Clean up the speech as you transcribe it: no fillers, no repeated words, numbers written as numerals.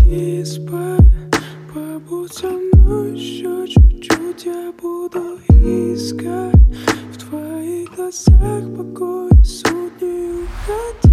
не спать. Побудь со мной еще чуть-чуть, я буду искать в твоих глазах покой, сотни уходить.